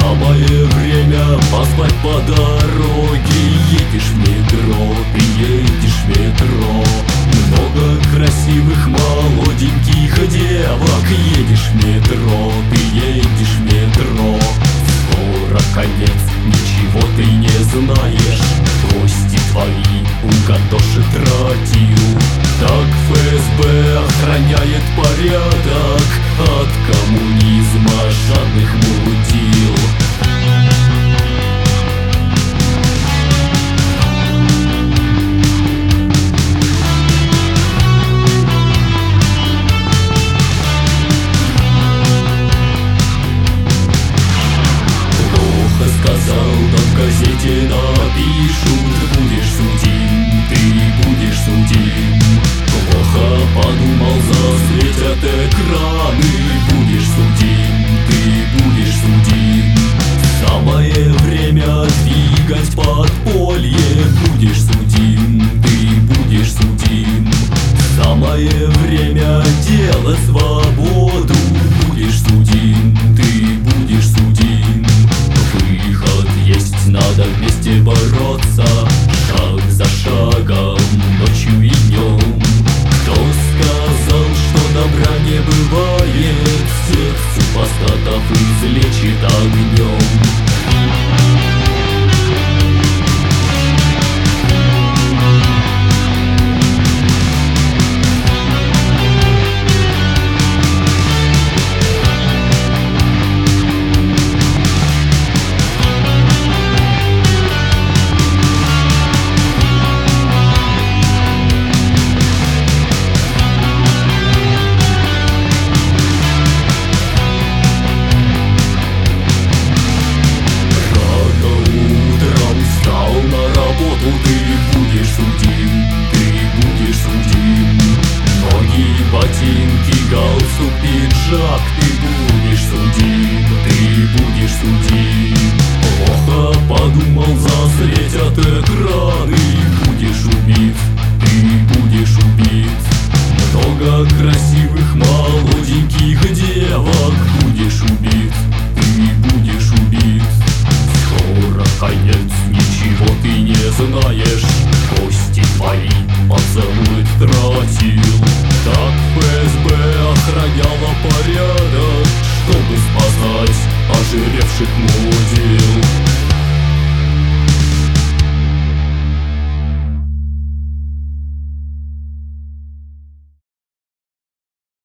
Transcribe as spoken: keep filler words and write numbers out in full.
Самое время поспать по дороге. Едешь в метро, ты едешь в метро. Много красивых молоденьких девок. Едешь в метро, ты едешь в метро. Скоро конец, ничего ты не знаешь. Кости твои угадоши тратил. Так ФСБ охраняет порядок от коммунизма жадных мудил. Плохо сказал, да в газете напишут. Будешь судим, ты будешь судим. Плохо подумал, засветят экраны. Будешь судим, ты будешь судим. Самое время двигать подполье. Будешь судим, ты будешь судим. Самое время делать свободу. Будешь судим, ты будешь судим. Выход есть, надо вместе бороться. Шаг за шагом, ночью и днем. Кто сказал, что добра не бывает? Всех супостатов излечит огнем. Ты будешь судим, ты будешь судим. Ноги, ботинки, галстук, пиджак. Ты будешь судим, ты будешь судим. Плохо подумал, засветят экраны. Будешь убит, ты будешь убит. Много красивых молоденьких девок. Будешь убит, ты будешь убит. Скоро конец, ничего ты не знаешь. Кости твои поцелует тратил. Так ФСБ охраняла порядок, чтобы спасать ожиревших мудил.